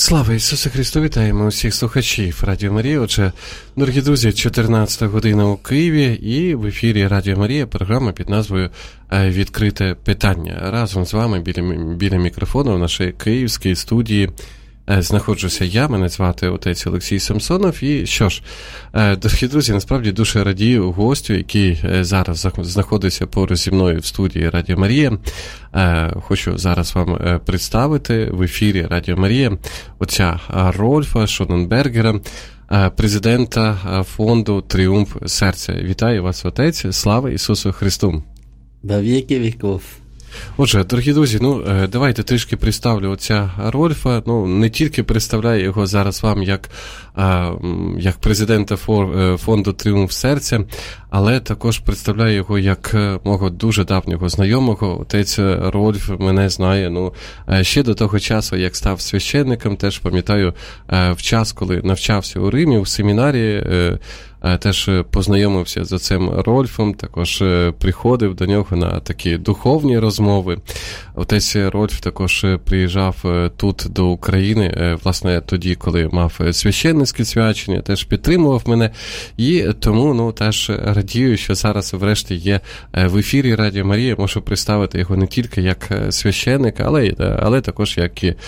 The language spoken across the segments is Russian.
Слава Ісусу Христу! Вітаємо усіх слухачів Радіо Марія. Отже, дорогі друзі, 14 година у Києві і в ефірі Радіо Марія програма під назвою «Відкрите питання». Разом з вами біля мікрофону в нашій київській студії знаходжуся я, мене звати отець Олексій Самсонов. І що ж, дорогі друзі, насправді дуже радію гостю, який зараз знаходиться поруч зі мною в студії Радіо Марія. Хочу зараз вам представити в ефірі Радіо Марія отця Рольфа Шоненбергера, президента фонду «Тріумф серця». Вітаю вас, отець, слава Ісусу Христу! Во віки віков. Отже, дорогі друзі, давайте трішки представлю отця Рольфа. Не тільки представляю його зараз вам як президента фонду «Тріумф серця», але також представляю його як мого дуже давнього знайомого. Отець Рольф мене знає, ще до того часу, як став священником, теж пам'ятаю в час, коли навчався у Римі, в семінарії, теж познайомився з отцем Рольфом, також приходив до нього на такі духовні розмови. Отець Рольф також приїжджав тут до України, власне, тоді, коли мав священницьке свячення, теж підтримував мене. І тому, теж радію, що зараз врешті є в ефірі Радіо Марія, можу представити його не тільки як священника, але також як і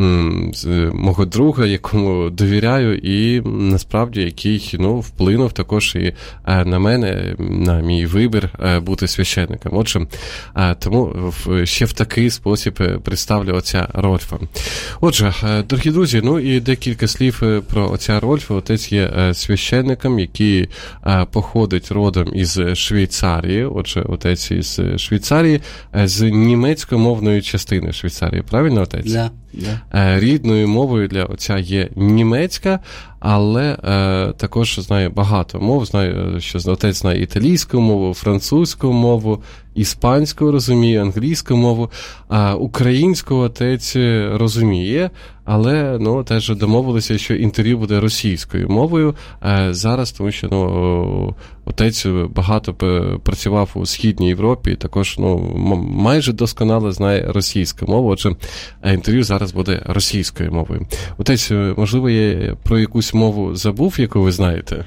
мого друга, якому довіряю, і насправді який вплинув також і на мене, на мій вибір бути священником. Отже, тому ще в такий спосіб представлю отця Рольфа. Отже, дорогі друзі, і декілька слів про отця Рольфа. Отець є священником, який походить родом із Швейцарії. Отже, отець із Швейцарії, з німецькомовної частини Швейцарії. Правильно, отець? Да. Рідною мовою для отця є німецька, але також знає багато мов. Знаю, що отець знає італійську мову, французьку мову, іспанську розуміє, англійську мову, а українську отець розуміє, але теж домовилися, що інтерв'ю буде російською мовою зараз, тому що отець багато працював у Східній Європі, і також майже досконало знає російську мову, отже, інтерв'ю зараз буде російською мовою. Отець, можливо, я про якусь мову забув, яку ви знаєте?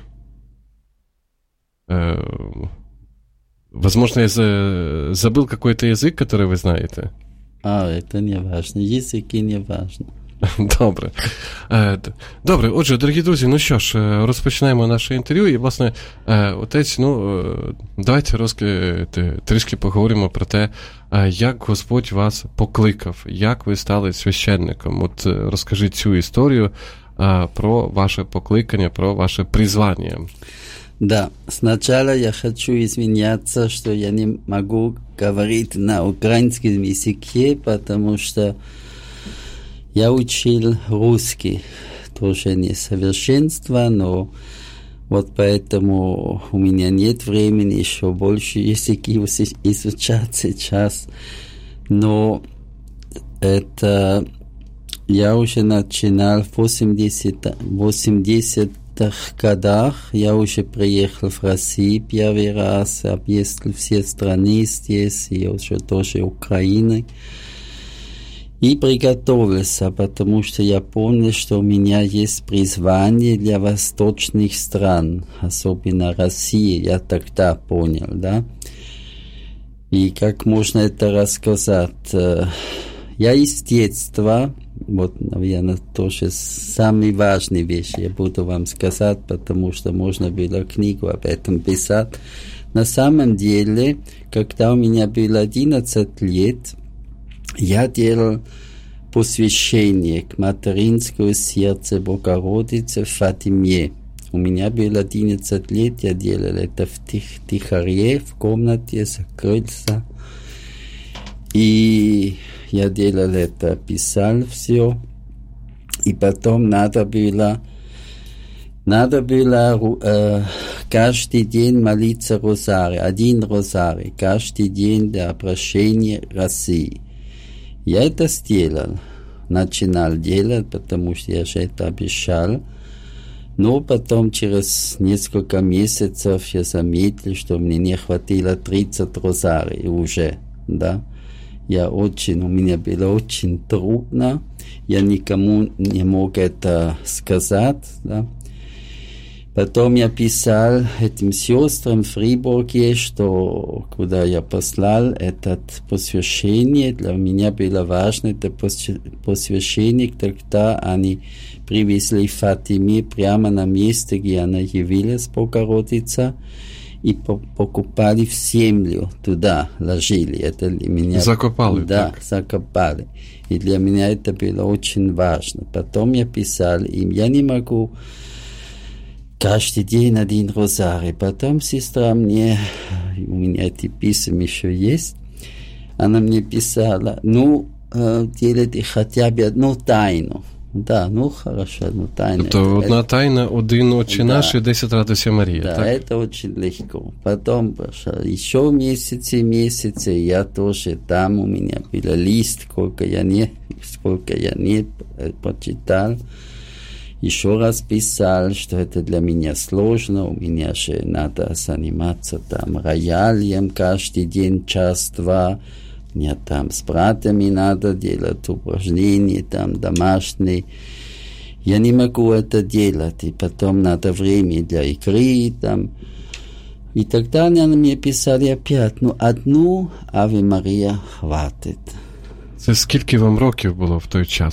Возможно, я забыл какой-то язык, который вы знаете. Это не важно. Языки не важно. Добре, отже, дорогі друзі, що ж, розпочинаємо наше інтерв'ю. І, власне, отець, давайте трішки поговоримо про те, як Господь вас покликав, як ви стали священником. От розкажіть цю історію про ваше покликання, про ваше призвання. Да, сначала я хочу извиняться, что я не могу говорить на украинском языке, потому что я учил русский, тоже не совершенство, но вот поэтому у меня нет времени еще больше языки изучать сейчас. Но это я уже начинал в 80-х годах. Я уже приехал в Россию первый раз, объездил все страны здесь, и уже тоже Украины. И приготовился, потому что я понял, что у меня есть призвание для восточных стран, особенно России, я тогда понял, да. И как можно это рассказать? Я из детства, вот, наверное, тоже самые важные вещи я буду вам сказать, потому что можно было книгу об этом писать. На самом деле, когда у меня было 11 лет, я делал посвящение к материнскому сердцу Богородицы в Фатиме. У меня было 11 лет, я делал это в тихаре, в комнате, закрылся. И я делал это, писал все. И потом надо было каждый день молиться розарий, один розарий, каждый день для прощения России. Я это сделал, начинал делать, потому что я же это обещал. Но потом через несколько месяцев я заметил, что мне не хватило 30 розарий уже, да. у меня было очень трудно, я никому не мог это сказать, да. Потом я писал этим сестрам в Фрибурге, что куда я послал это посвящение, для меня было важно это посвящение, тогда они привезли в Фатиме прямо на месте, где она явилась, Богородица, и покупали в землю, туда ложили. Это для меня... Закопали. Да, так. закопали. И для меня это было очень важно. Потом я писал им, я не могу каждый день один розарий. Потом сестра мне, у меня эти письма еще есть, она мне писала, делайте хотя бы одну тайну. Да, хорошо, одну тайну. Тобто одна тайна, один Отче наш и 10 Радуйся Марія, да, так? это очень легко. Потом еще месяцы, я тоже там, у меня был лист, сколько я не почитал. Еще раз писал, что это для меня сложно, у меня же надо заниматься там рояльем каждый день, час-два. Мне там с братьями надо делать упражнения, там домашние. Я не могу это делать, и потом надо время для игры, там. И тогда они мне писали опять, одну Аве Мария хватит. Це скільки вам років було в той час?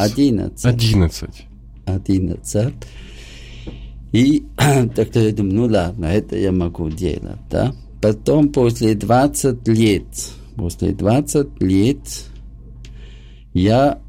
11. И тогда я думаю, ладно, это я могу делать, да. Потом после 20 лет я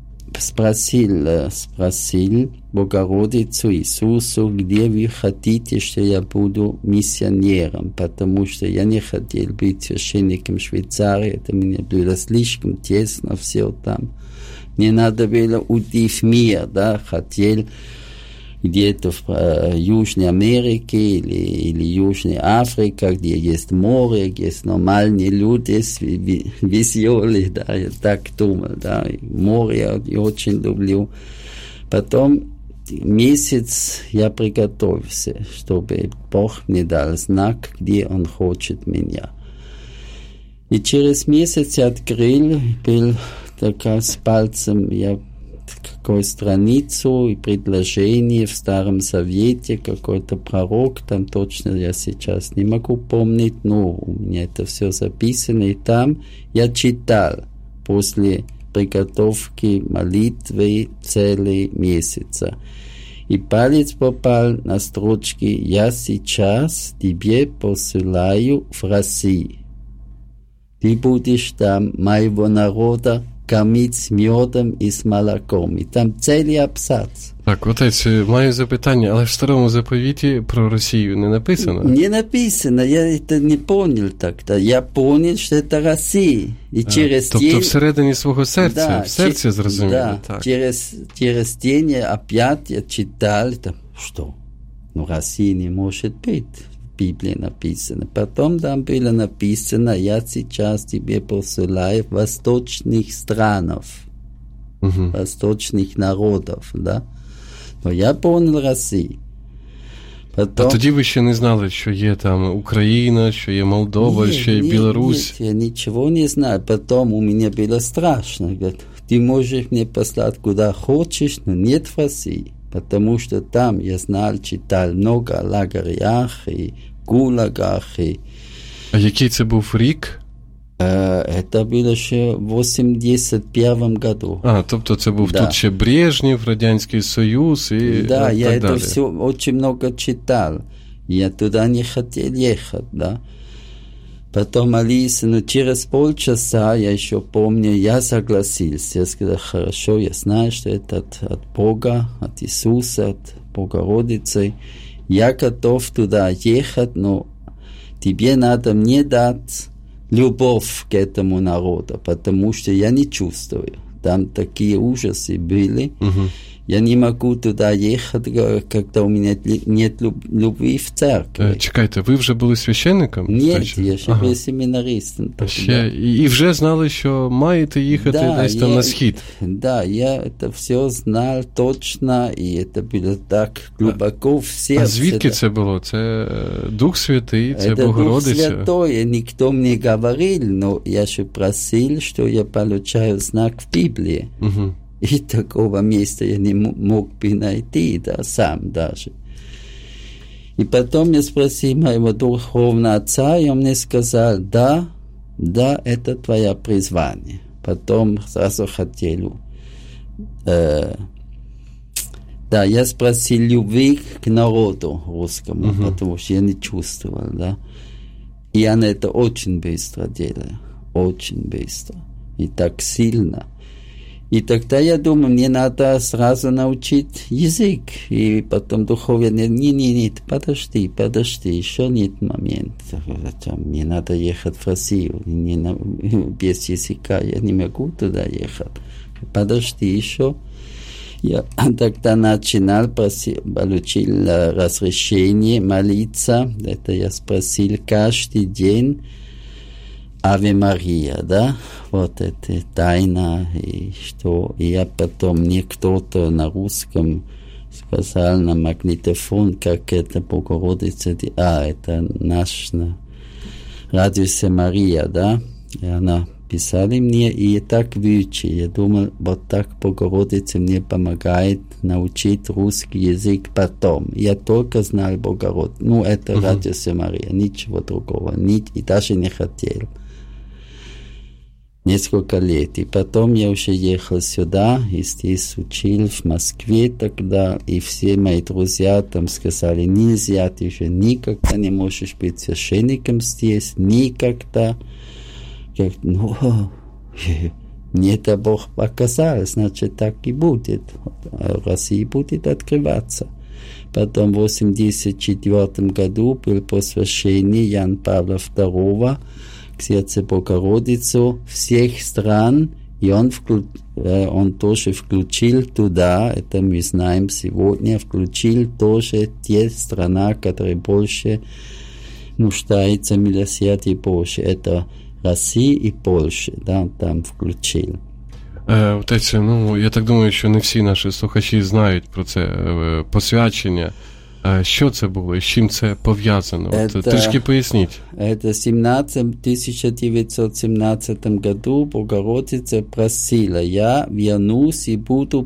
спросил Богородицу Иисусу, где вы хотите, что я буду миссионером, потому что я не хотел быть священником в Швейцарии, это мне было слишком тесно все там. Мне надо было уйти в мир, да, хотел где-то в Южной Америке или Южной Африке, где есть море, где есть нормальные люди, веселые, да, я так думал, да, море я очень люблю. Потом месяц я приготовился, чтобы Бог мне дал знак, где Он хочет меня. И через месяц я открыл, был такая с пальцем, я какую страницу и предложение в Старом Завете, какой-то пророк, там точно я сейчас не могу помнить, но у меня это все записано, и там я читал после приготовки молитвы целый месяца. И палец попал на строчки «Я сейчас тебе посылаю в Россию. Ты будешь там моего народа кормить с медом и с молоком». І там цілий абзац. Так, отець, маю запитання, але в Старому Заповіті про Росію не написано? Не написано, я это не понял тогда. Я понял, что это Россия. И через тобто день... всередині свого серця, да, в серці зрозуміло, да, так. Через день опять я читал, там, что? Россия не может быть. В Библии написано. Потом там было написано, я сейчас тебе посылаю восточных странов, восточных народов, да? Но я понял Россию. Потом... А тоді ви ще не знали, що є там Україна, що є Молдова, що є Білорусь? Нет, я ничего не знаю. Потом у меня было страшно. Говорит, ты можешь мне послать куда хочешь, но нет в России. Потому что там, я знал, читал много о лагерях и гулагах. А який це був рік? Это было ще в 81 году. Тобто це був да. Тут ще Брежнєв, Радянський Союз и да, так я далее. Это все очень много читал. Я туда не хотел ехать, да. Потом Алиса, через полчаса, я еще помню, я согласился. Я сказал, хорошо, я знаю, что это от Бога, от Иисуса, от Богородицы. Я готов туда ехать, но тебе надо мне дать любовь к этому народу, потому что я не чувствую. Там такие ужасы были. Я не могу туда ехать, когда у меня нет любви в церкви. Чекайте, ви вже були священником? Ні, я ще був семінаристом. І вже знали, що маєте їхати десь там на схід? Да, я это все знал точно, и это было так глубоко в сердце. А звідки це було? Це Дух Святий, це это Богородиця? Это Дух Святой, никто мне говорил, но я же просил, что я получаю знак в Библии. Угу. И такого места я не мог бы найти, да, сам даже. И потом я спросил моего духовного отца, и он мне сказал, да, это твое призвание. Потом сразу хотел... да, я спросил любви к народу русскому, потому что я не чувствовал, да. И она это очень быстро делала, очень быстро. И так сильно. И тогда я думаю, мне надо сразу научить язык. И потом духовный, нет, подожди, еще нет момента. Мне надо ехать в Россию. Без языка я не могу туда ехать. Подожди еще. Я тогда начинал, получил разрешение молиться. Это я спросил каждый день. Аве Мария, да, вот это тайна, и что, и я потом мне кто-то на русском сказал на магнитофон, как это Богородица, это наша радиося Мария, да, и она писали мне, и я так выучил, я думал, вот так Богородица мне помогает научить русский язык потом. Я только знал Богородицу, это радиося Мария, ничего другого, и даже не хотел. Несколько лет. И потом я уже ехал сюда, и здесь учил в Москве тогда, и все мои друзья там сказали, нельзя, ты уже никогда не можешь быть священником здесь, никогда. Мне это Бог показал, значит, так и будет. Россия будет открываться. Потом в 1984 году был посвящение Яна Павла II к сердцу Богородицу всех стран, и он тоже включил туда, это мы знаем сегодня, включил тоже те страны, которые больше нуждаются в милосердии Божьем. Это Россия и Польша, да, он там включил. Отець, я так думаю, що не всі наші слухачі знають про це посвячення. Що це було і з чим це пов'язано? Трішки поясніть. Это в 1917 году Богородица просила, я вернусь и буду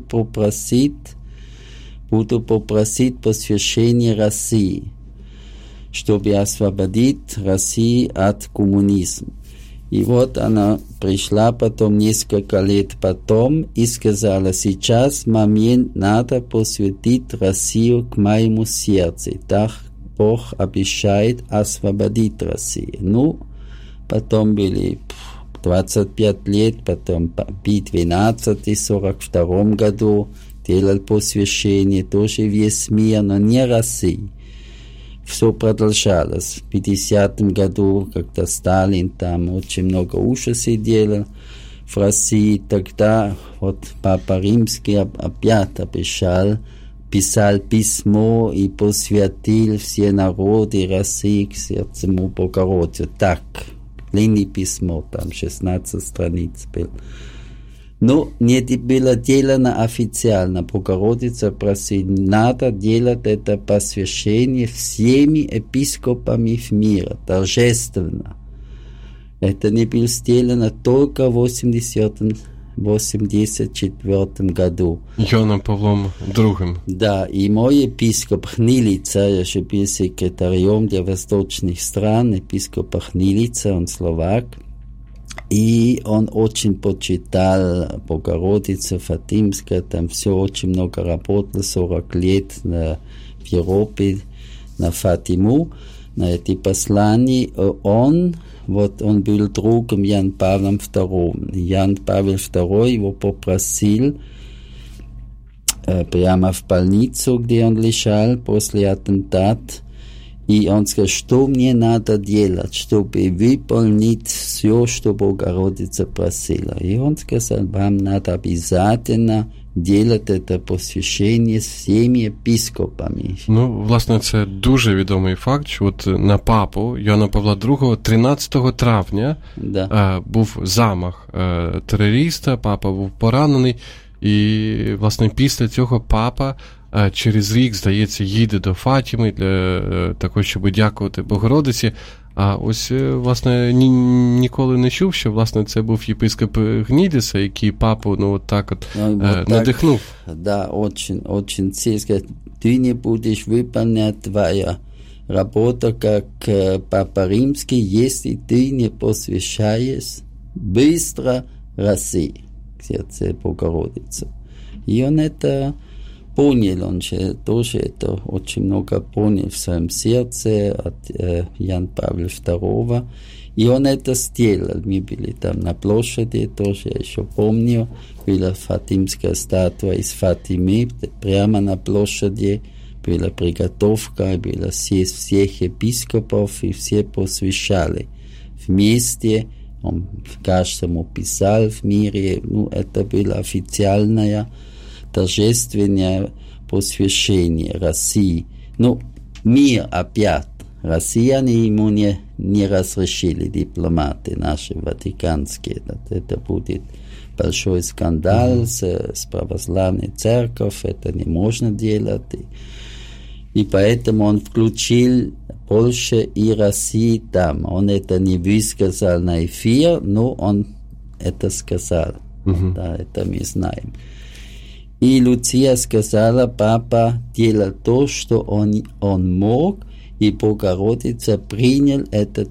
попросить посвящения России, чтобы освободить Россию от коммунизма. И вот она пришла потом, несколько лет потом, и сказала, сейчас момент надо посвятить Россию к моему сердцу. Так Бог обещает освободить Россию. Потом были 25 лет, потом Пий XII в 42 году делал посвящение, тоже весь мир, но не России. Все продолжалось. В 50-м году, когда Сталин там очень много ужасов делал в России, тогда вот Папа Римский опять обещал, писал письмо и посвятил все народы России к сердцу Богородицы. Так, длинное письмо, там 16 страниц было. Но не было делано официально. Богородица просила, надо делать это посвящение всеми епископами в мире, торжественно. Это не было сделано только в 1984 году. Иоанном Павлом II. Да, и мой епископ Хнилица, я же был секретарем для восточных стран, епископа Хнилица, он словак. И он очень почитал Богородицу Фатимская, там все очень много работал, 40 лет в Европе на Фатиму, на эти послания. Он был другом Яна Павла II. Ян Павел II его попросил прямо в больницу, где он лежал после атентата. И он сказал, что мне надо делать, чтобы выполнить все, что Богородица просила. И он сказал, вам надо обязательно делать это посвящение с всеми епископами. Ну, власне, це дуже відомий факт, що от на папу Йоанна Павла II 13 травня був замах терориста, папа був поранений, і, власне, після цього папа через рік, здається, їде до Фатіми для того, щоб дякувати Богородиці. А ось, власне, ніколи не чув, що, власне, це був єпископ Гнідіса, який папу, ну, от так от надихнув. Да, очень сильно. Ты не будешь выполнять твоя работа, как Папа Римский, если ты не посвящаешь быстро России, к сердцу Богородицы. И он это понял, он же тоже это очень много понял в своем сердце от Яна Павла II, и он это сделал. Мы были там на площади, тоже я еще помню, была фатимская статуя из Фатимы, прямо на площади была приготовка, было съезд всех епископов, и все посвящали вместе, он каждому писал в мире, ну, это было официальное торжественное посвящение России. Ну, мир опять. Россияне ему не разрешили, дипломаты наши ватиканские. Это будет большой скандал с православной церковью, это не можно делать. И поэтому он включил Польшу и Россию там. Он это не высказал на эфир, но он это сказал. Да, это мы знаем. И Луция сказала, папа делал то, что он мог, и Богородица принял это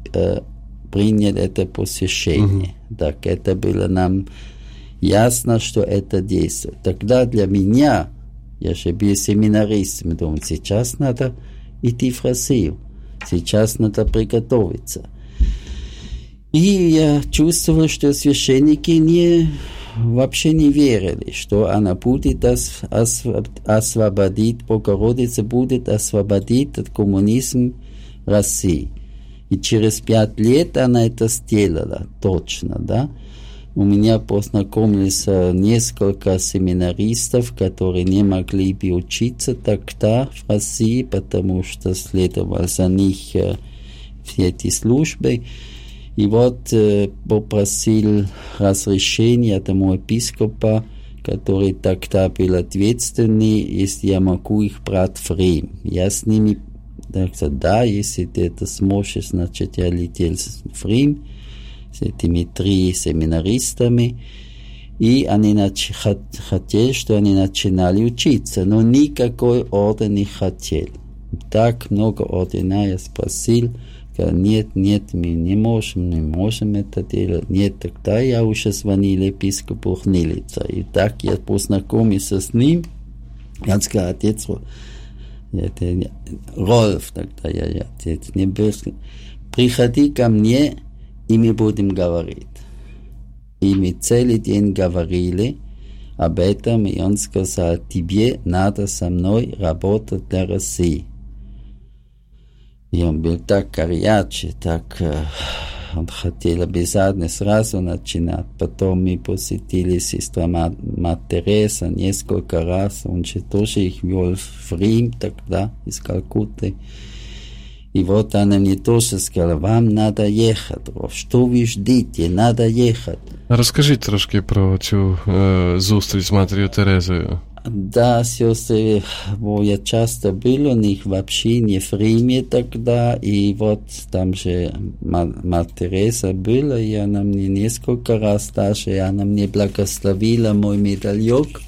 посвящение. Так это было нам ясно, что это действует. Тогда для меня, я же был семинаристом, думаю, сейчас надо идти в Россию, сейчас надо приготовиться. И я чувствовал, что священники вообще не верили, что она будет освободить, Богородица будет освободить от коммунизма России. И через 5 лет она это сделала, точно, да. У меня познакомились несколько семинаристов, которые не могли бы учиться тогда в России, потому что следовали за них все эти службы. И вот попросил разрешения тому епископа, который тогда был ответственный, если я могу их брать в Рим. Я с ними сказал, да, если ты это сможешь, значит, я летел в Рим с этими 3 семинаристами, и они хотели, что они начинали учиться, но никакой орден не хотел. Так много ордена я спросил, нет, мы не можем это делать. Нет, тогда я уже звонил епископу Гнилица. И так я познакомился с ним. Он сказал, отец Рольф, тогда я отец небесный, приходи ко мне, и мы будем говорить. И мы целый день говорили об этом, и он сказал, тебе надо со мной работать для России. И он был так горячий, так он хотел обязательно сразу начинать. Потом мы посетили сестру Мать Тереза несколько раз. Он же тоже их вел в Рим тогда, из Калкутты. И вот она мне тоже сказала, вам надо ехать. Что вы ждите? Надо ехать. Розкажіть трошки про цю зустріч з Матерью Терезою. Да, сестры, я часто был у них в общине в Риме тогда, и вот там же Мать Тереза была, и она мне несколько раз даже, она мне благословила мой медальон,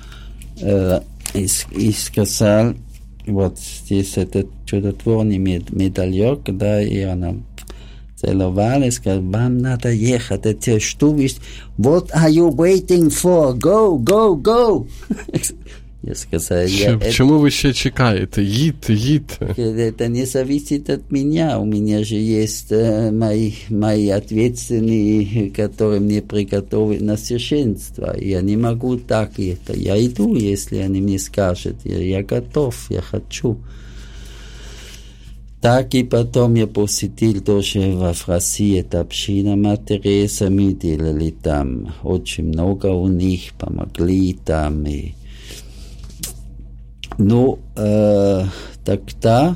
и сказал, вот здесь этот чудотворный медальон, да, и она целовала и сказала, вам надо ехать, это что вы... What are you waiting for? Go, go, go! Я сказал, чему вы еще чекаете? Едьте. Это не зависит от меня. У меня же есть мои ответственные, которые мне приготовят на священство. Я не могу так это. Я иду, если они мне скажут. Я готов, я хочу. Так, и потом я посетил тоже в России, это община Матерь Тереза, мы делали там очень много у них, помогли там. И... Ну, тогда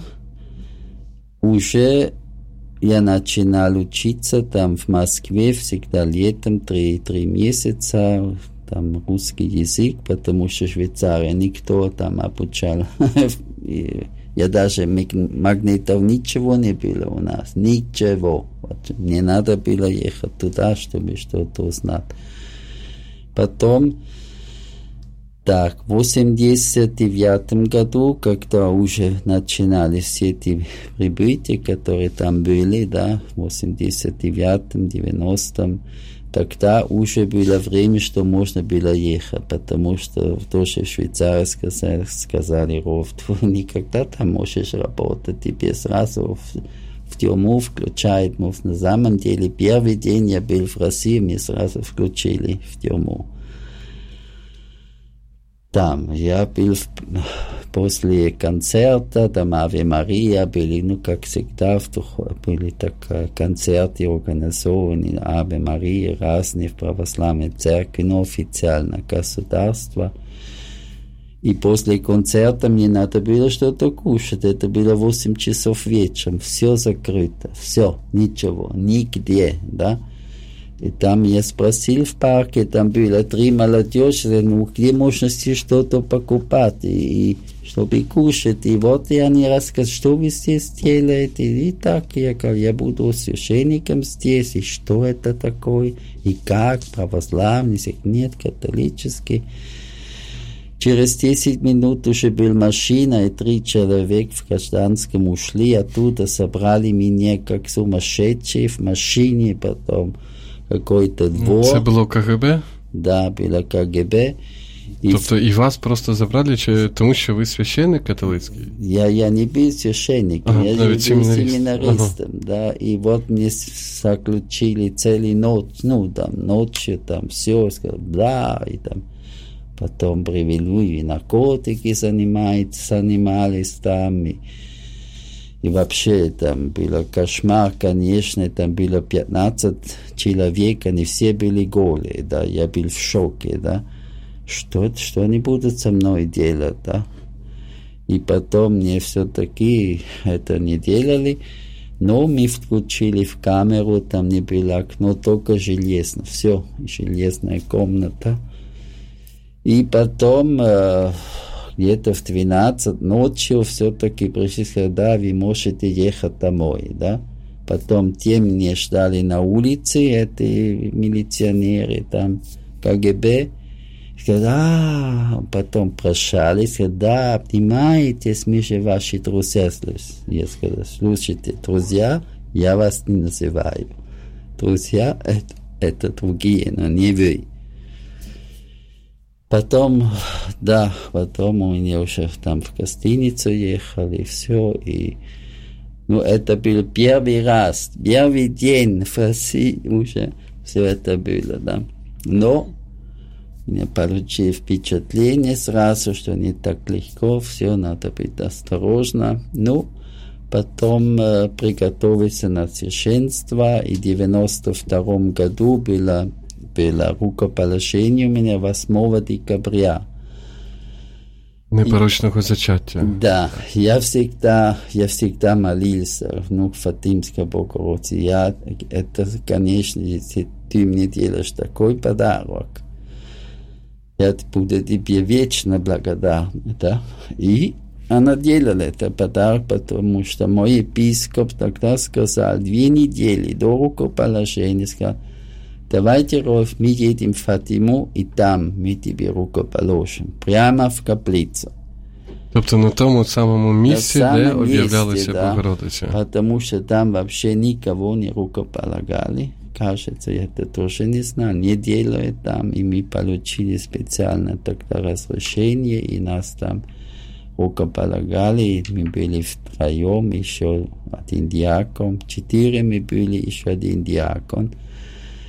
уже я начинал учиться там в Москве, всегда летом, 3 месяца, там русский язык, потому что в Швейцарии никто там обучал. Я даже магнитов ничего не было у нас, ничего. Вот, не надо было ехать туда, чтобы что-то узнать. Потом, так, в 1989 году, когда уже начинали все эти прибытия, которые там были, да, в 89-м, 90-м, тогда уже было время, что можно было ехать, потому что тоже в Швейцарии сказали, Ров, ты никогда там можешь работать, тебе сразу в тюрьму включают. На самом деле, первый день я был в России, меня сразу включили в тюрьму. Там я был после концерта, там Аве Мария были, ну, как всегда, были так концерты организованы, Аве Мария, разные в православной церкви, но официально государство. И после концерта мне надо было что-то кушать, это было 8 часов вечером, все закрыто, все, ничего, нигде, да. И там я спросил в парке, там было 3 молодежи, ну, где можно здесь что-то покупать, и чтобы кушать. И вот и они рассказали, что вы здесь делаете. И так я говорю, я буду священником здесь, и что это такое, и как, православный, нет, католический. Через 10 минут уже была машина, и 3 человека в гражданском ушли, оттуда собрали меня как сумасшедшие в машине, потом какой-то двор. Це було КГБ? Да, було КГБ. Тобто і вас просто забрали, тому що ви священник католицький? Я не был священником, я был семинаристом, да, и вот мне заключили целую ночь, ну, там, ночью, там, все, сказал, да, и там, потом привели, и наркотики занимались там, и вообще там был кошмар, конечно, там было 15 человек, они все были голые, да, я был в шоке, да, что они будут со мной делать, да, и потом мне все-таки это не делали, но мы включили в камеру, там не было окно, только железно, все, железная комната, и потом... где-то в 12 ночью все-таки пришли, сказали, да, вы можете ехать домой, да. Потом те меня ждали на улице, эти милиционеры, там, КГБ, сказали, потом прощались, сказали, да, понимаете, мы же ваши друзья. Я сказал, слушайте, друзья, я вас не называю. Друзья, это другие, но не вы. Потом, да, потом у меня уже там в гостиницу ехали, и все, и, ну, это был первый раз, первый день в России уже, все это было, да, но я получил впечатление сразу, что не так легко, все, надо быть осторожно, ну, потом приготовился на священство, и в 92 году было рукоположение у меня 8 декабря. Непорочного зачаття. Да, я всегда молился, ну, Фатимской Богородице. Это, конечно, если ты мне делаешь такой подарок, я буду тебе вечно благодарен, да. И она делала этот подарок, потому что мой епископ тогда сказал, 2 недели до рукоположения, сказал, давайте, Рольф, мы едем в Фатиму, и там мы тебе рукоположим. Прямо в каплицу. Тобто на тому самому місці, де об'являлися Богородиця. Потому что там вообще никого не рукополагали. Кажется, я это тоже не знал. Не делают там, и мы получили специально тогда разрешение, и нас там рукополагали, и мы были втроем, еще 1 диакон, 4 мы были, еще 1 диакон.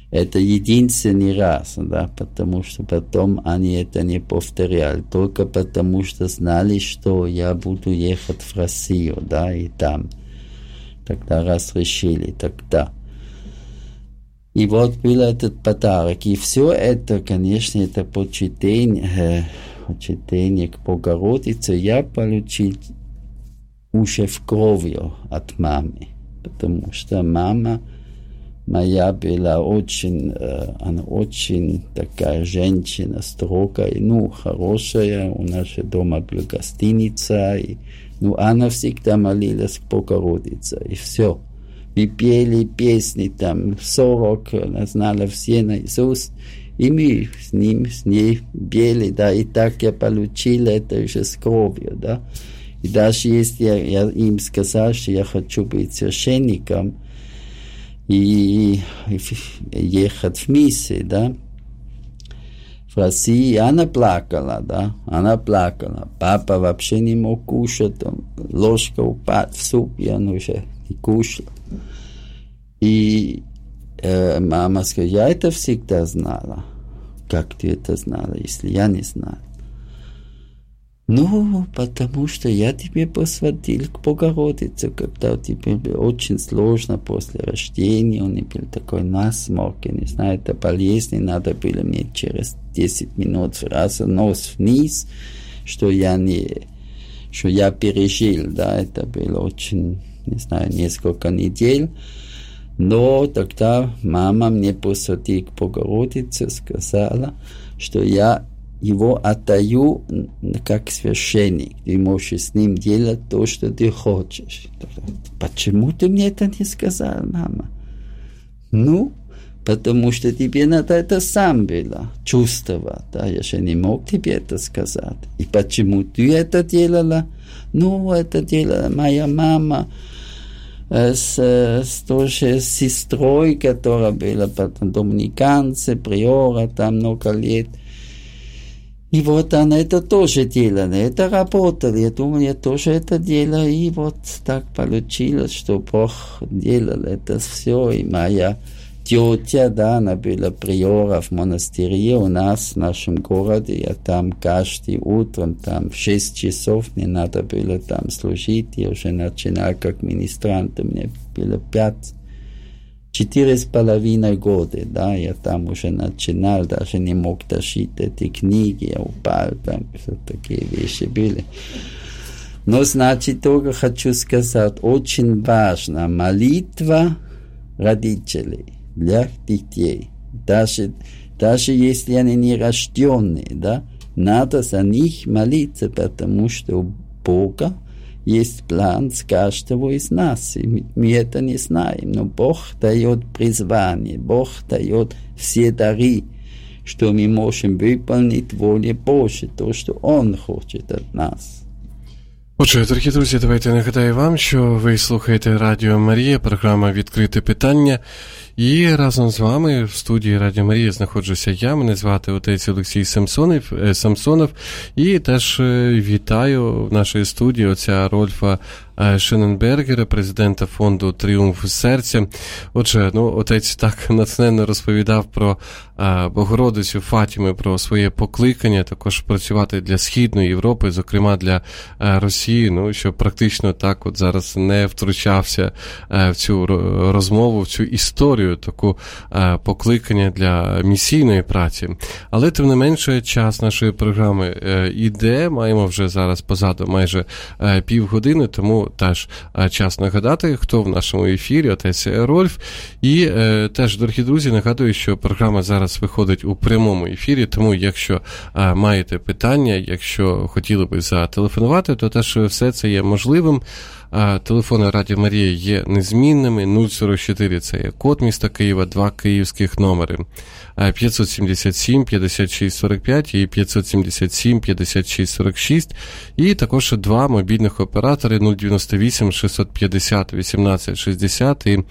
Это единственный раз, да, потому что потом они это не повторяли, только потому что знали, что я буду ехать в Россию, да, и там. Тогда разрешили, тогда. И вот был этот подарок. И все это, конечно, это почитание к Богородице я получил уже в кровью от мамы, потому что мама моя была очень, она очень такая женщина строгая, ну, хорошая, у нас же дома была гостиница, и, ну, она всегда молилась к Богородице, и все. Мы пели песни, там, 40, она знала все наизусть, и мы с ней пели, да, и так я получил это уже с кровью, да. И даже если я им сказал, что я хочу быть священником, и ехать в миссию, да, в России, она плакала, да, она плакала. Папа вообще не мог кушать, там, ложка упала в суп, и он уже не кушал. И мама сказала, я это всегда знала. Как ты это знала, если я не знала? Ну, потому что я тебе посвятил к Богородице, когда тебе было очень сложно после рождения, у него был такой насморк, я не знаю, это болезнь, надо было мне через 10 минут сразу нос вниз, что я пережил, да, это было очень, не знаю, несколько недель, но тогда мама мне посвятила к Богородице, сказала, что я его отдаю как священник. Ты можешь с ним делать то, что ты хочешь. Почему ты мне это не сказал, мама? Ну, потому что тебе надо это сам было чувствовать. Да? Я же не мог тебе это сказать. И почему ты это делала? Ну, это делала моя мама с тоже сестрой, которая была потом доминиканца, приора, там много лет. И вот она это тоже делала, это работало. Я думал, я тоже это делаю. И вот так получилось, что Бог делал это все. И моя тетя, да, она была приора в монастыре у нас, в нашем городе. Я там каждый утром, там в 6 часов мне надо было там служить. Я уже начинал как министрант, мне было 4,5 года, да, я там уже начинал, даже не мог тащить эти книги, я упал, там все такие вещи были. Но, значит, только хочу сказать, очень важна молитва родителей для детей. Даже если они не рожденные, да, надо за них молиться, потому что у Бога есть план с каждого из нас, и мы это не знаем, но Бог дает призвание, Бог дает все дары, что мы можем выполнить волю Божию, то, що Он хоче від нас. Отже, дорогі друзі, давайте нагадаю вам, що ви слухаєте Радіо Марія, програма «Відкрите питання». І разом з вами в студії Радіо Марія знаходжуся я, мене звати отець Олексій Самсонов, і теж вітаю в нашій студії отця Рольфа Шенненбергера, президента фонду «Тріумф серця». Отже, отець так натхненно розповідав про Богородицю Фатіми, про своє покликання, також працювати для Східної Європи, зокрема для Росії, що практично так от зараз не втручався в цю розмову, в цю історію, таку покликання для місійної праці. Але, тим не менше, час нашої програми іде, маємо вже зараз позаду майже півгодини, тому теж час нагадати, хто в нашому ефірі, отець Рольф. І теж, дорогі друзі, нагадую, що програма зараз виходить у прямому ефірі, тому якщо маєте питання, якщо хотіли би зателефонувати, то теж все це є можливим. Телефони Радіо Марія є незмінними. 044 – це є код міста Києва, 2 київських номери. 577 56 45 і 577 56 46. І також 2 мобільних оператори 098 650 18 60 і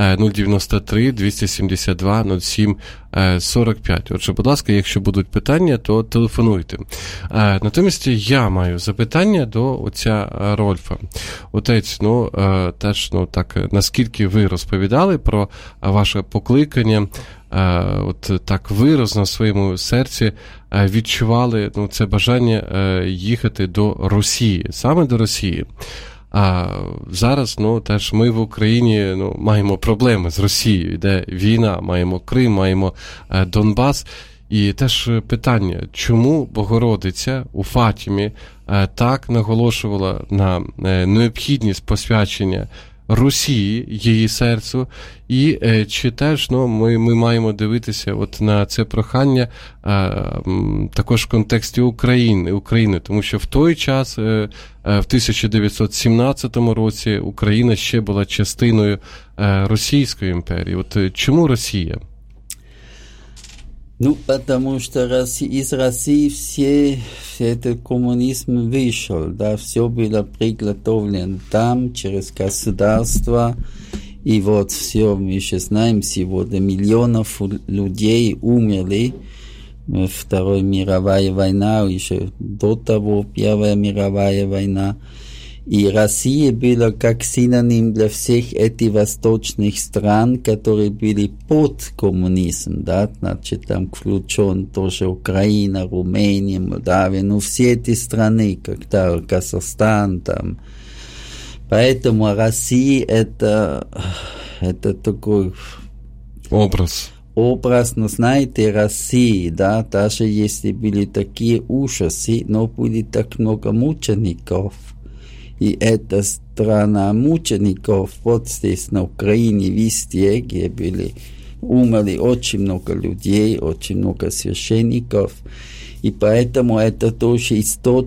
093 272 07 45. Отже, будь ласка, якщо будуть питання, то телефонуйте. Натомість я маю запитання до отця Рольфа. Отець, теж, так, наскільки ви розповідали про ваше покликання, от так виразно в своєму серці відчували це бажання їхати до Росії, саме до Росії. А зараз, теж ми в Україні маємо проблеми з Росією, йде війна, маємо Крим, маємо Донбас. І теж питання, чому Богородиця у Фатімі так наголошувала на необхідність посвячення Росії, її серцю, і чи теж ми маємо дивитися от на це прохання також в контексті України, тому що в той час, в 1917 році, Україна ще була частиною Російської імперії. От чому Росія? Потому что из России все этот коммунизм вышел, да, все было приготовлено там, через государство, и вот все, мы еще знаем, сегодня миллионов людей умерли, Вторая мировая война, еще до того Первая мировая война. И Россия была как синоним для всех этих восточных стран, которые были под коммунизм, да, значит, там включен тоже Украина, Румыния, Молдавия, все эти страны, когда Казахстан, там. Поэтому Россия это такой образ, но знаете, Россия, да, даже если были такие ужасы, но были так много мучеников. И эта страна мучеников, вот здесь на Украине, везде, где умерли очень много людей, очень много священников. И поэтому это тоже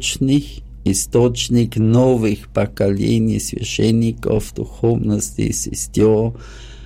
источник новых поколений священников, духовности, сестер,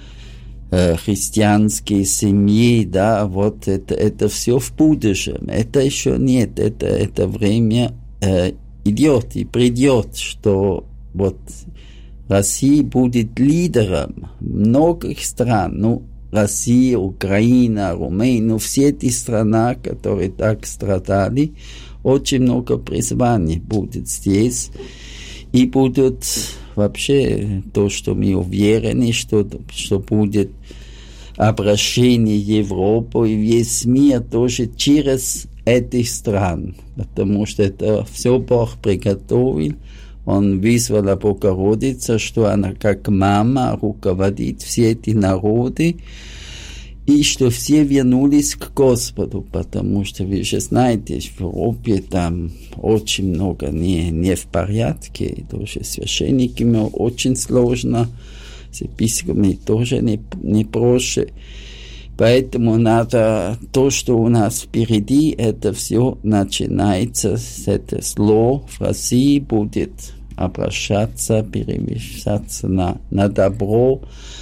христианские семьи, да, вот это все в будущем. Это еще нет, это время идет и придет, что вот Россия будет лидером многих стран, Россия, Украина, Румыния, все эти страны, которые так страдали, очень много призваний будет здесь, и будут вообще то, что мы уверены, что будет обращение Европы и весь мир тоже через этих стран, потому что это все Бог приготовил. Он вызвал Богородицу, что она как мама руководит все эти народы, и что все вернулись к Господу, потому что вы же знаете, в Европе там очень много не в порядке, и тоже священниками очень сложно, с епископами тоже не проще. Поэтому надо, то, что у нас впереди, это все начинается с этого зло в России будет обращаться, перемещаться на добро,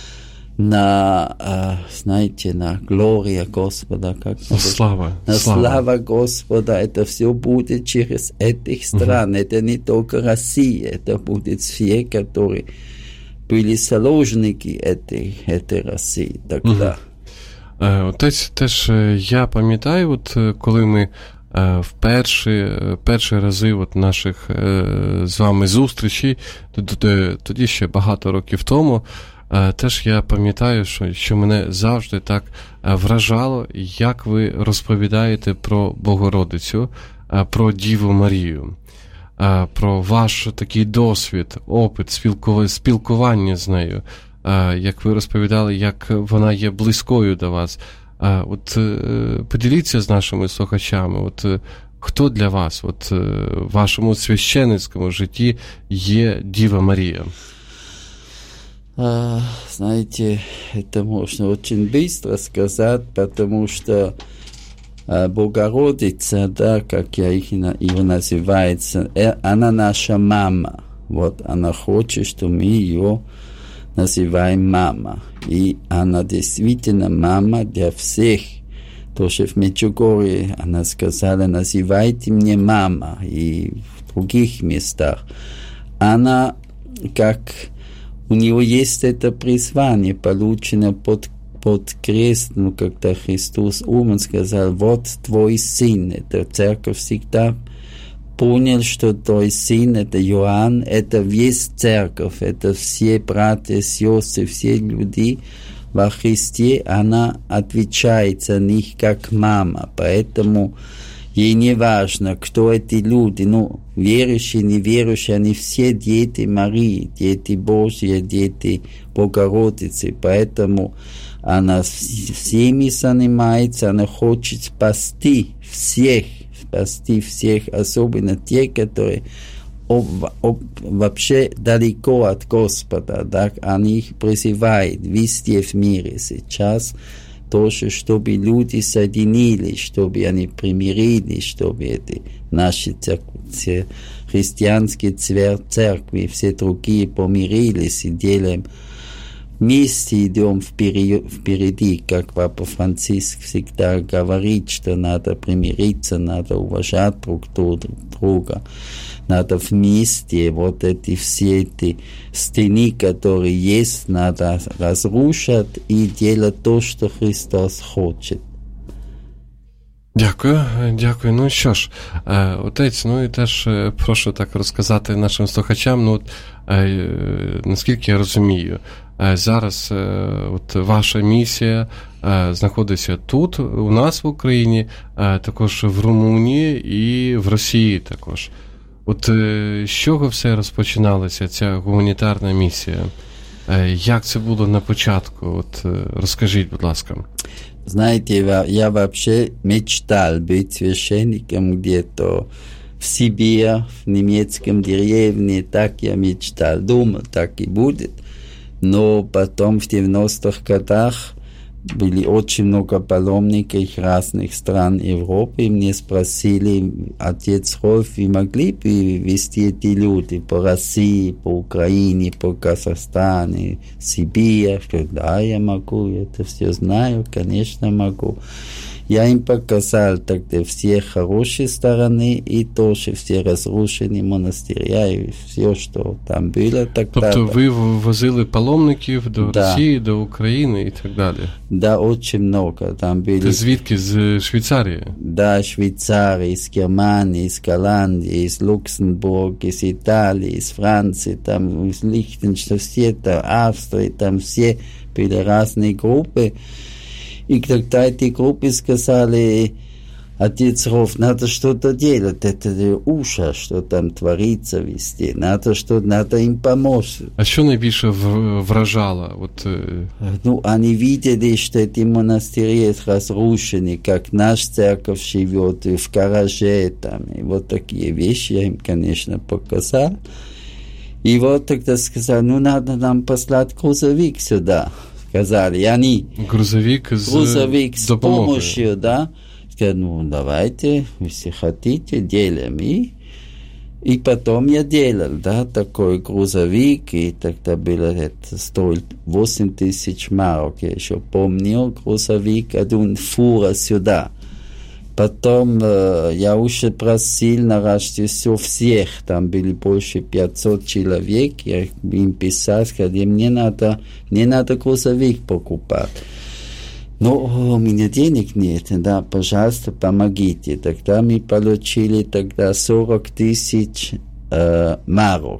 на глория Господа, слава Господа, это все будет через этих стран, это не только Россия, это будет все, которые были заложники этой России тогда. Отець, теж я пам'ятаю, от коли ми в перші рази наших з вами зустрічей, тоді ще багато років тому, теж я пам'ятаю, що мене завжди так вражало, як ви розповідаєте про Богородицю, про Діву Марію, про ваш такий досвід, опит спілкування з нею, як ви розповідали, як вона є близькою до вас. От поділіться з нашими слухачами, от хто для вас, от в вашому священницькому житті є Діва Марія? Знаете, это можно очень быстро сказать, потому что Богородица, да, как я ее называю, она наша мама. Вот она хочет, что мы ее называем мама. И она действительно мама для всех. Тоже в Меджугорье она сказала, называйте мне мама. И в других местах. Она, как у нее есть это призвание, получено под крест, когда Христос умер, сказал, вот твой сын. Это церковь всегда понял, что твой сын, это Иоанн, это весь церковь, это все братья, сестры, все люди, во Христе, она отвечает за них как мама, поэтому ей не важно, кто эти люди, верующие, неверующие, они все дети Марии, дети Божьи, дети Богородицы, поэтому она всеми занимается, она хочет спасти всех, особенно те, которые вообще далеко от Господа, так, они их призывают везде в мире сейчас, тоже, чтобы люди соединились, чтобы они примирились, чтобы эти наши христианские церкви, все другие помирились и делаем вместе, идем впереди, как Папа Франциск всегда говорит, что надо примириться, надо уважать друг друга, надо вместе вот все эти стены, которые есть, надо разрушать и делать то, что Христос хочет. Дякую. Ну що ж, отець, і теж прошу так розказати нашим слухачам, наскільки я розумію, зараз от ваша місія знаходиться тут, у нас в Україні, також в Румунії і в Росії також. От з чого все розпочиналося, ця гуманітарна місія? Як це було на початку? От розкажіть, будь ласка. Знаете, я вообще мечтал быть священником где-то в Сибири, в немецком деревне, так я мечтал, думал, так и будет. Но потом в 90-х годах были очень много паломников из разных стран Европы. Мне спросили, отец Рольф, вы могли бы вести эти люди по России, по Украине, по Казахстану, Сибирь? Да, я могу, я это все знаю, конечно могу. Я им показал тогда все хорошие стороны и тоже все разрушенные монастыря и все, что там было тогда. Тобто ви возили паломників до Росії, до України і так далі? Да, очень много. Там были... Звідки? З Швейцарії? Да, Швейцарии, из Германии, из Голландии, из Люксембурга, из Италии, из Франции, там из Лихтенштейна, все там, Австрии, там все были разные группы. И тогда эти группы сказали, отец Ров, надо что-то делать, это ужас, что там творится везде, надо им помочь. А что найбільше вражало? Они видели, что эти монастыри разрушены, как наш церковь живет в гараже, там, и вот такие вещи я им, конечно, показал. И вот тогда сказал, надо нам послать грузовик сюда. Сказали, и они... Грузовик с помощью, да. Сказали, давайте, если хотите, делаем. И потом я делал, да, такой грузовик, и тогда это стоит 8 тысяч марок, я еще помню, грузовик, один фура сюда. Потом я уже просил на Рождество всех, там были больше 500 человек, я им писал, сказал, мне надо грузовик покупать. Но у меня денег нет, да, пожалуйста, помогите. Тогда мы получили 40 тысяч марок.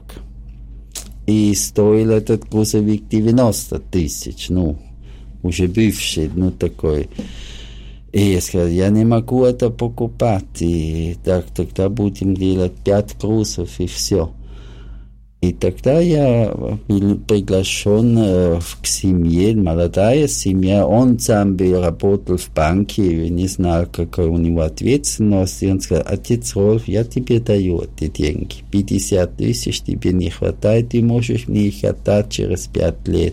И стоил этот грузовик 90 тысяч, уже бывший, такой. И я сказал, я не могу это покупать, и так, тогда будем делать 5 грузов, и все. И тогда я был приглашен к семье, молодая семья, он сам работал в банке, не знал, какая у него ответственность, и он сказал, отец Рольф, я тебе даю эти деньги, 50 тысяч тебе не хватает, ты можешь мне их отдать через 5 лет.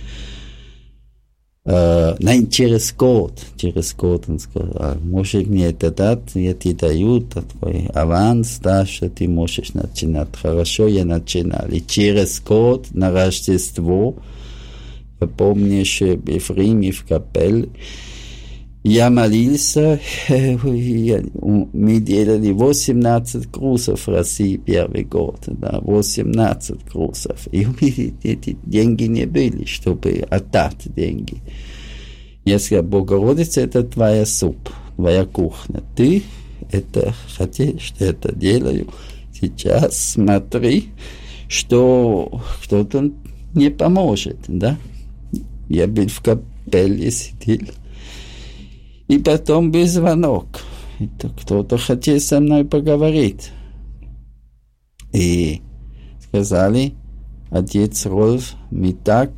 Через год он сказал, можешь мне это дать, я тебе даю твой аванс, да, что ты можешь начинать. Хорошо, я начинал. И через год на Рождество, я помню, еще в Риме, в капелле, я молился, мы делали 18 грузов в России первый год, да, 18 грузов. И у меня эти деньги не были, чтобы отдать деньги. Я сказал, Богородица, это твоя суп, твоя кухня. Ты это хотишь, что это делаю. Сейчас смотри, что кто-то не поможет, да. Я был в капелле, сидел. И потом был звонок. Это кто-то хотел со мной поговорить. И сказали, отец Рольф, мы так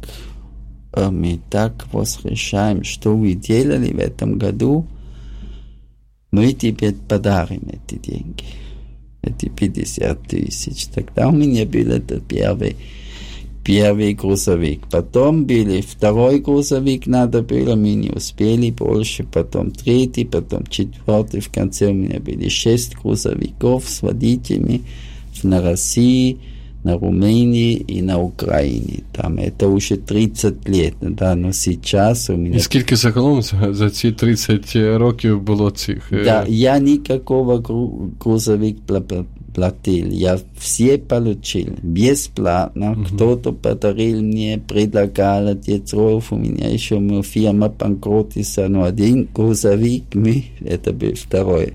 восхищаем, что вы делали в этом году. Мы тебе подарим эти деньги. Эти 50 тысяч. Тогда у меня был этот первый грузовик. Потом был второй грузовик, надо было, мы не успели больше. Потом третий, потом четвертый. В конце у меня были 6 грузовиков с водителями на России, на Румынии и на Украине. Там это уже 30 лет, да, но сейчас у меня... І скільки загалом за ці 30 років було цих? Да, я никакого грузовик платил. Я все получил бесплатно. Кто-то подарил мне, предлагал, отец Рольф, у меня еще фирма банкротится, но один грузовик, это был второй.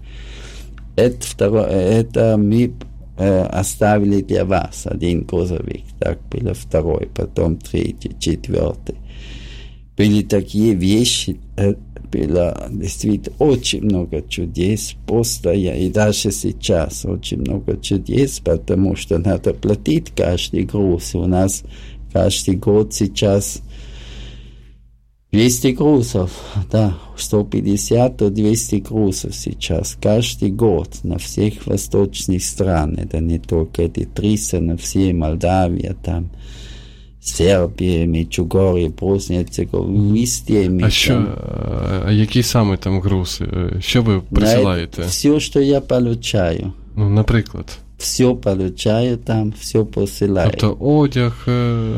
Это мы оставили для вас один грузовик. Так было второй, потом третий, четвертый. Были такие вещи, было действительно очень много чудес постоянно, и даже сейчас очень много чудес, потому что надо платить каждый груз. У нас каждый год сейчас 200 грузов, да, 150-200 грузов сейчас, каждый год на всех восточных странах, это не только эти 300, на все Молдавия, там, Сербія, Мечугорія, Босния, Герцеговина, везде. А які саме там грузи? Що ви присилаєте? Все, що я получаю. Ну, наприклад? Все получаю там, все посылаю. Тобто одяг...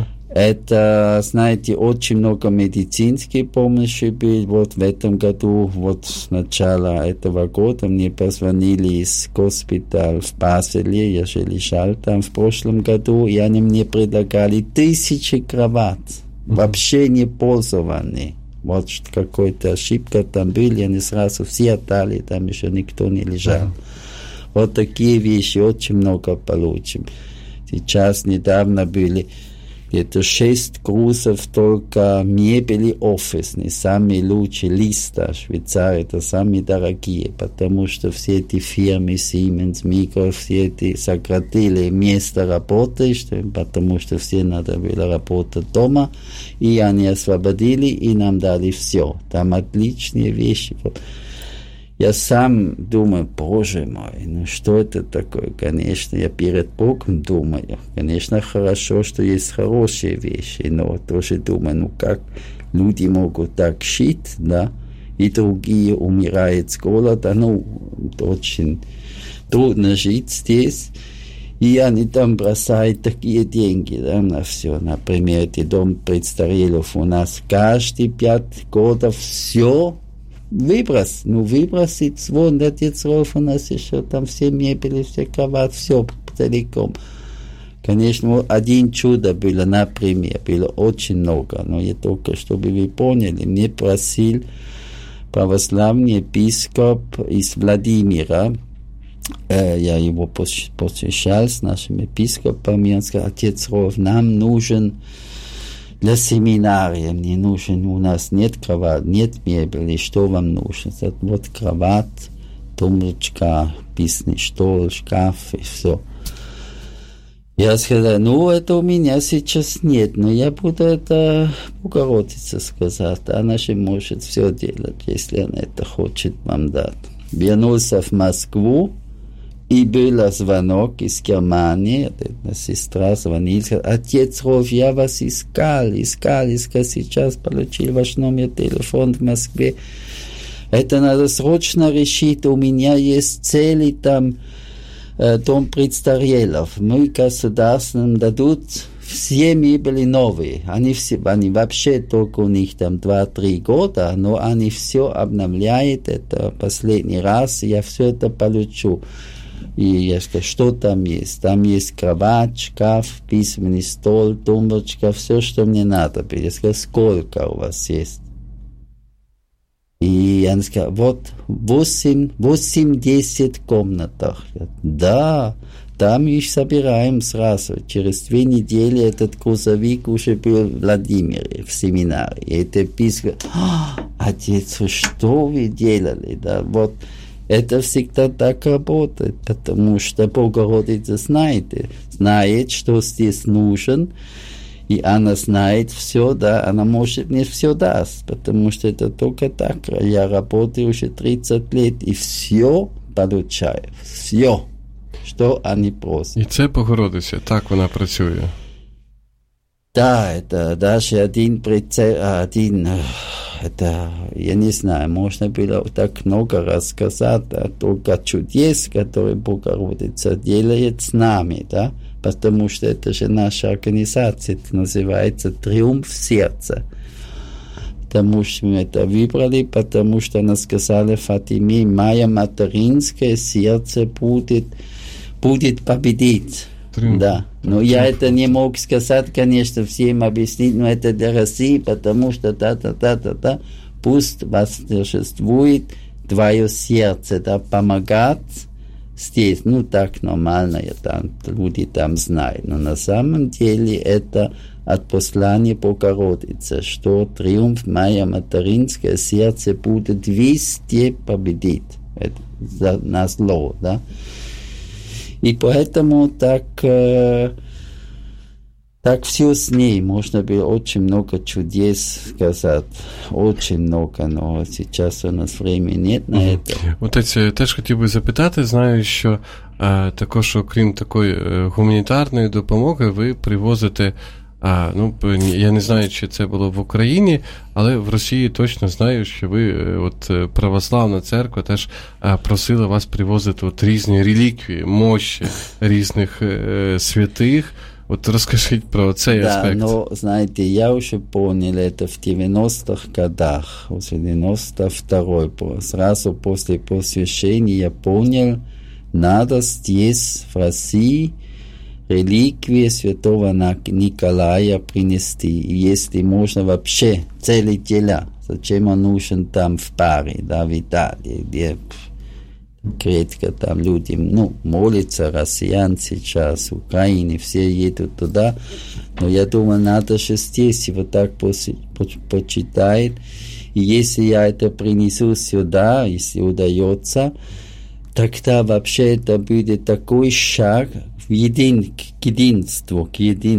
Это, знаете, очень много медицинской помощи было. Вот в этом году, вот с начала этого года мне позвонили из госпиталя в Базеле, я же лежал там в прошлом году, и они мне предлагали 1000 кроват, вообще не пользованные. Вот какая-то ошибка там была, они сразу все отдали, там еще никто не лежал. Вот такие вещи очень много получим. Сейчас недавно были где-то 6 грузов только мебели офисной, самые лучшие, Листа, Швейцария, это самые дорогие, потому что все эти фирмы, Siemens, Micro, все эти сократили место работы, потому что все надо было работать дома, и они освободили, и нам дали все. Там отличные вещи. Я сам думаю, боже мой, ну что это такое? Конечно, я перед Богом думаю. Конечно, хорошо, что есть хорошие вещи, но тоже думаю, ну как люди могут так жить, да, и другие умирают с голода, ну, очень трудно жить здесь. И они там бросают такие деньги, да, на все. Например, этот дом престарелых у нас каждые 5 годов все выбросить вон, отец Рольф у нас еще там все мебели, все кровать, все целиком. Конечно, один чудо было, например, было очень много, но я только, чтобы вы поняли, мне просил православный епископ из Владимира, я его посещал с нашим епископом, и он сказал, отец Рольф, нам нужен для семинария, мне нужен, у нас нет кровати, нет мебели, что вам нужно? Вот кровать, тумбочка, письменный стол, шкаф и все. Я сказал, ну, это у меня сейчас нет, но я буду это Богородице сказать. Она же может все делать, если она это хочет вам дать. Вернулся в Москву, и был звонок из Германии, одна сестра звонила, отец Рольф, я вас искал, сейчас получил ваш номер телефона в Москве. Это надо срочно решить, у меня есть целый там дом престарелых. Мы государственным дадут все мебели новые. Они вообще только у них там 2-3 года, но они все обновляют, это последний раз, я все это получу. И я сказал, что там есть? Там есть кровать, шкаф, письменный стол, тумбочка, все, что мне надо. Я сказал, сколько у вас есть? И он сказал, вот 8-10 комнатах. Да, там их собираем сразу. Через 2 недели этот грузовик уже был в Владимире, в семинаре. И это епископ: отец, что вы делали? Да, вот это всегда так работает, потому что Богородица знает, что здесь нужен, и она знает все, да, она может не все даст, потому что это только так. Я работаю уже 30 лет, и все получаю, все, що вони просять. І це Богородиця, так вона працює. Да, это даже один, это, я не знаю, можно было так много рассказать, а только чудес, которые Богородица делает с нами, да, потому что это же наша организация, это называется «Триумф сердца». Потому что мы это выбрали, потому что она сказала Фатиме: «Мое материнское сердце будет победить». Да, но я это не мог сказать, конечно, всем объяснить, но это для России, потому что пусть восторжествует твое сердце, да, помогать здесь, ну так нормально, люди там знают, но на самом деле это от послания Богородицы, что триумф мое материнское сердце будет везде победить, это на зло, да. И поэтому так все с ней. Можно было очень много чудес сказать. Очень много, но сейчас у нас времени нет на это. Отець, теж хотів би запитати, знаю, що також, окрім такої гуманітарної допомоги, ви привозите, я не знаю, чи це було в Україні, але в Росії точно знаю, що ви, православна церква, теж просила вас привозити різні реліквії, мощі різних святих. Расскажите про цей аспект. Да, но, знаете, я уже понял это в 90-х годах, в 92-й, сразу после посвящения я понял, надо здесь, в России, реликвии святого Николая принести, если можно вообще целые тела. Зачем он нужен там в Паре, да, в Италии, где редко там люди, молятся, россиян сейчас, Украины, все едут туда, но я думаю, надо же здесь его так почитает, и если я это принесу сюда, если удается, тогда вообще это будет такой шаг к единству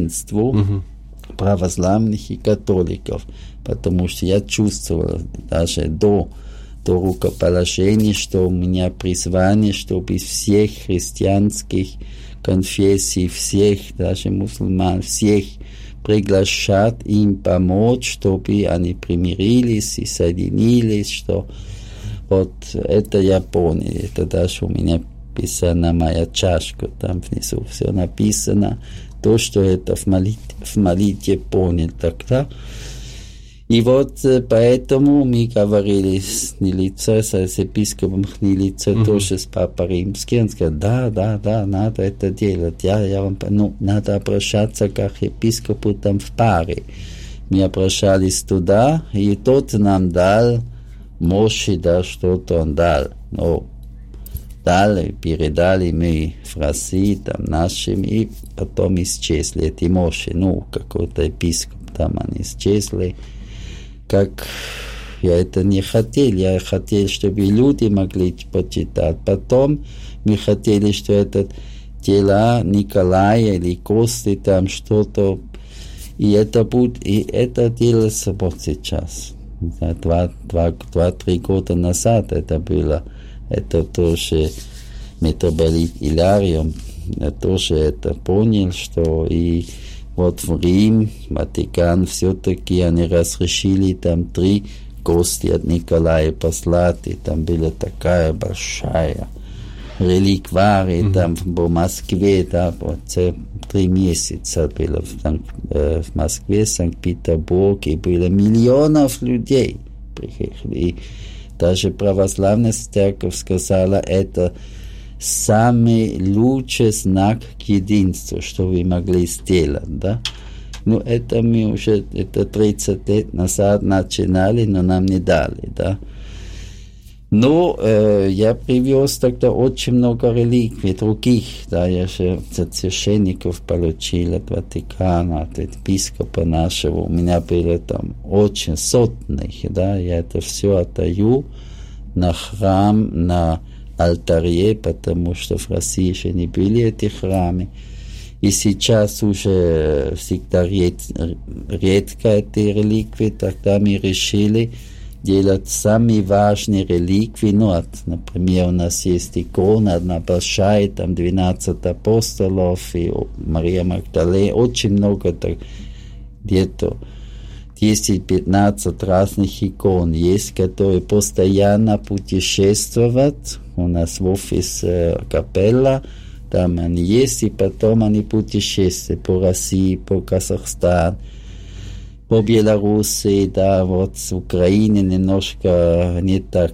православных и католиков, потому что я чувствовал даже до рукоположения, что у меня призвание, чтобы из всех христианских конфессий, всех, даже мусульман, всех приглашать им помочь, чтобы они примирились и соединились, что вот это я понял, это даже у меня написано моя чашка, там внизу все написано, то, что это в молитве понял тогда. И вот поэтому мы говорили с Нилицей, с епископом Нилицей, тоже с Папой Римским. Он сказал, да, надо это делать. Я вам, надо обращаться как епископу там в Паре. Мы обращались туда, и тот нам дал мощи, да, что-то он дал. Но дали, передали мы в России, там, нашим, и потом исчезли эти мощи. Какой-то епископ там они исчезли. Как я это не хотел. Я хотел, чтобы люди могли почитать. Потом мы хотели, что это тела Николая или кости, там что-то. И это будет, и это делается вот сейчас. 2-3 года назад это было. Это тоже митрополит Иларион. Я тоже это понял, что и вот в Рим, Ватикан, все-таки они разрешили там 3 кости от Николая послать, и там была такая большая реликвария, там в Москве, да, вот 3 месяца было в Москве, Санкт-Петербурге, и было миллионов людей приехали, и даже православная церковь сказала, это самый лучший знак к единству, что вы могли сделать, да? Это мы уже, это 30 лет назад начинали, но нам не дали, да? Я привез тогда очень много реликвий других, да, я же от священников получил, от Ватикана, от епископа нашего, у меня было там очень сотных, да, я это все отдаю на храм, на алтаре, потому что в России еще не были эти храмы. И сейчас уже всегда редко эти реликвии, тогда мы решили делать самые важные реликвии. Например, у нас есть икона, одна большая, там 12 апостолов, и Мария Магдалена, очень много, где-то 10-15 разных икон есть, которые постоянно путешествуют. У нас в офисе капелла, там они есть, и потом они путешествуют по России, по Казахстану, по Беларуси, да, вот с Украины немножко не так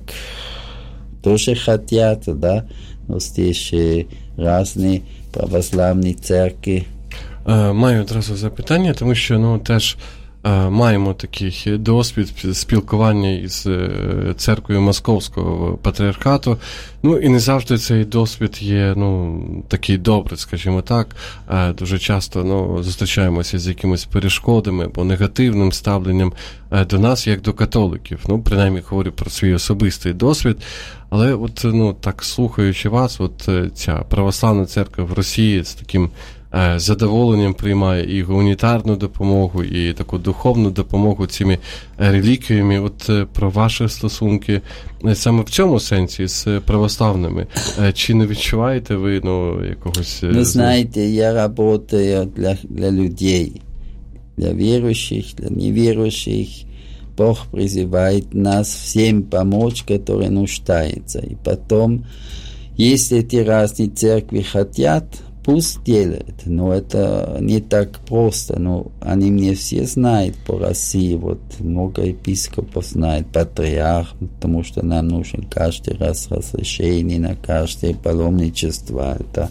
тоже хотят, да, но здесь разные православні церкви. Маю одразу запитання, тому що, теж маємо такий досвід спілкування із церквою Московського патріархату. І не завжди цей досвід є, такий добрий, скажімо так. Дуже часто, зустрічаємося з якимись перешкодами або негативним ставленням до нас, як до католиків. Принаймні, говорю про свій особистий досвід. Але так слухаючи вас, ця православна церква в Росії з таким задоволенням приймає і гуманітарну допомогу, і таку духовну допомогу цими реліквіями. Про ваші стосунки саме в цьому сенсі з православними. Чи не відчуваєте ви, якогось... знаєте, я працюю для людей, для віруючих, для невіруючих. Бог призывает нас всем помочь, которые нуждаются. И потом, если эти разные церкви хотят, пусть делают, но это не так просто. Они мне все знают по России, много епископов знают, патриарх, потому что нам нужно каждый раз разрешение на каждое паломничество. Это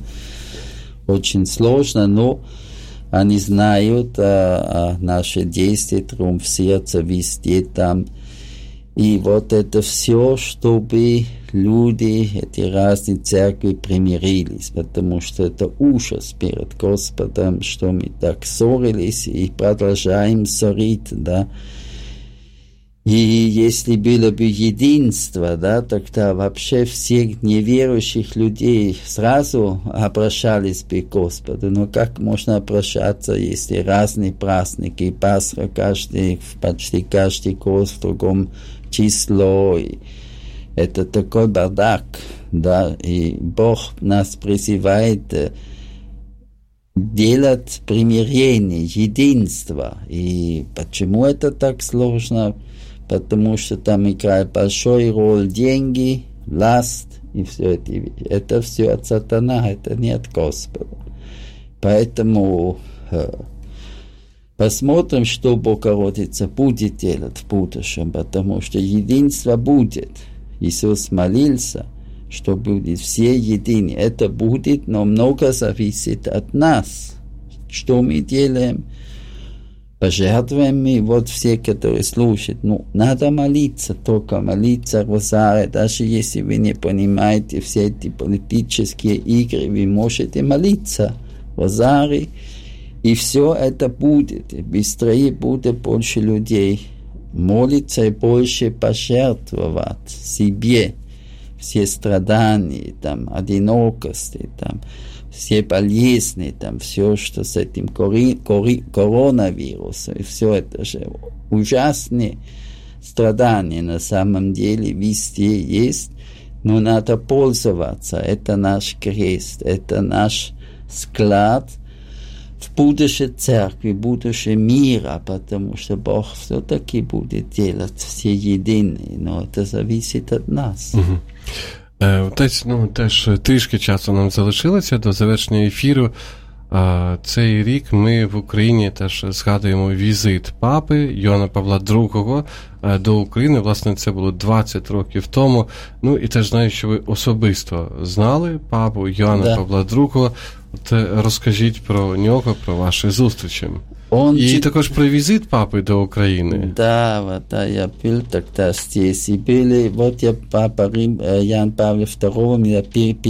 очень сложно, но они знают о наших действиях, триумф сердца везде там. И это все, чтобы люди, эти разные церкви примирились, потому что это ужас перед Господом, что мы так ссорились и продолжаем ссорить, да. И если было бы единство, да, тогда вообще всех неверующих людей сразу обращались бы к Господу. Но как можно обращаться, если разные праздники, Пасха почти каждый год в другом число, и это такой бардак, да, и Бог нас призывает делать примирение, единство. И почему это так сложно? Потому что там играет большую роль деньги, власть и все это. Это все от сатана, это не от Господа. Поэтому посмотрим, что Богородица будет делать в будущем, потому что единство будет. Иисус молился, что будет все едины. Это будет, но много зависит от нас. Что мы делаем? Пожертвуем мы, все, которые слушают. Надо молиться, только молиться розарий. Даже если вы не понимаете все эти политические игры, вы можете молиться розарий. И все это будет. И быстрее будет больше людей молиться и больше пожертвовать себе. Все страдания, одинокости, все болезни, все, что с этим коронавирусом, и все это же ужасные страдания на самом деле везде есть, но надо пользоваться. Это наш крест, это наш склад в будущей церкви, в будущем мира, потому что Бог все-таки будет делать все единые, но это зависит от нас. Отець, теж трішки часу нам залишилося до завершення ефіру. Цей рік ми в Україні теж згадуємо візит папи Йоанна Павла II до України. Власне, це було 20 років тому. І теж знаю, що ви особисто знали папу Йоанна Павла II. От розкажіть про нього, про ваші зустрічі. И також про визит папы до Украины. Да, я был тогда здесь. И были, папа Ян Павел II мне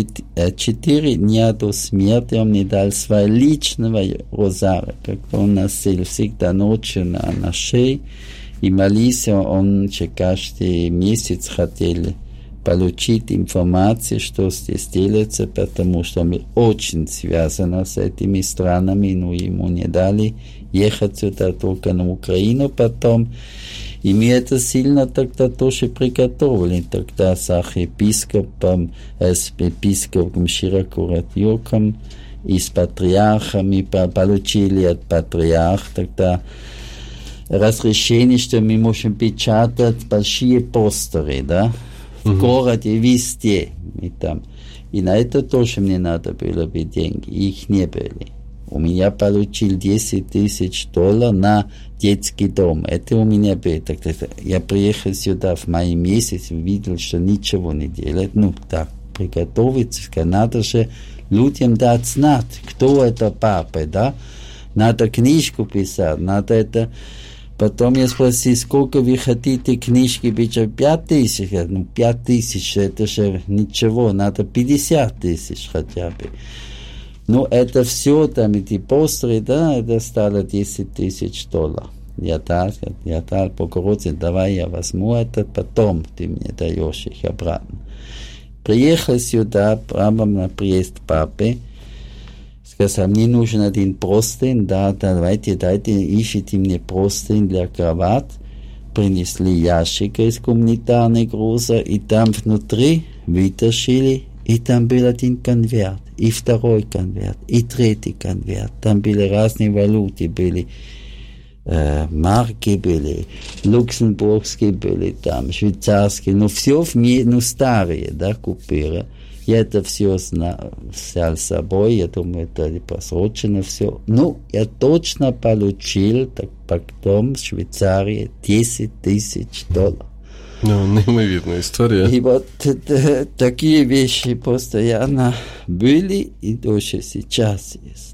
4 дня до смерти он мне дал свой личного розария, как он носил всегда ночью на шее. И молился, он каждый месяц хотел получить информацию, что здесь делается, потому что мы очень связаны с этими странами, но ему не дали ехать сюда только на Украину потом. И мы это сильно тогда тоже приготовили. Тогда с архиепископом, с епископом Широкородюком и с патриархами получили от патриарха тогда разрешение, что мы можем печатать большие постеры, да, в городе везде. И на это тоже мне надо было бы деньги, их не были. У меня получил $10 000 на детский дом. Это у меня было. Я приехал сюда в мае месяце, видел, что ничего не делает. Так, приготовиться, надо же людям дать знать, кто это папа, да. Надо книжку писать, надо это... Потом я спросил, сколько вы хотите книжки, 5000? 5000, это же ничего, надо 50 000 хотя бы. Это все, там эти постеры, да, это стало $10 000. Я дал Богородице, давай я возьму это, потом ты мне даешь их обратно. Приехал сюда, прямо на приезд папы, сказал, мне нужен один простынь, дайте, ищите мне простынь для кроват. Принесли ящик из гуманитарной груза, и там внутри вытащили, и там был один конверт, и второй конверт, и третий конверт. Там были разные валюты, были марки были, люксембургские были там, швейцарские, но все в мире, старые, да, купюры. Я это все взял с собой, я думаю, это просрочено все. Я точно получил, так потом в Швейцарии $10 000. Неимоверная история. И вот такие вещи постоянно были и даже сейчас есть.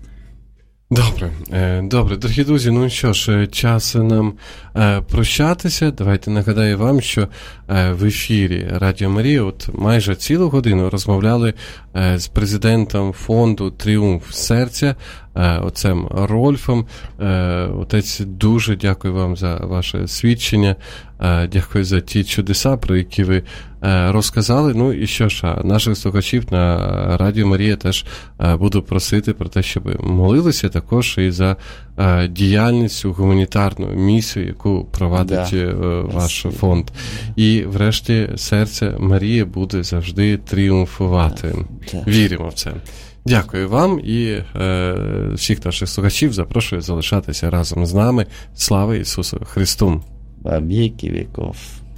Добре, дорогі друзі, що ж, час нам прощатися. Давайте нагадаю вам, що в ефірі Радіо Марія майже цілу годину розмовляли з президентом фонду «Тріумф серця», отцем Рольфом. Отець, дуже дякую вам за ваше свідчення, дякую за ті чудеса, про які ви розказали. І що ж, наших слухачів на Радіо Марія теж буду просити про те, щоб молилися також і за діяльність, гуманітарну місію, яку провадить ваш фонд. І врешті серце Марії буде завжди тріумфувати. Віримо в це. Дякую вам і всіх наших слухачів запрошую залишатися разом з нами. Слава Ісусу Христу! Во веки веков.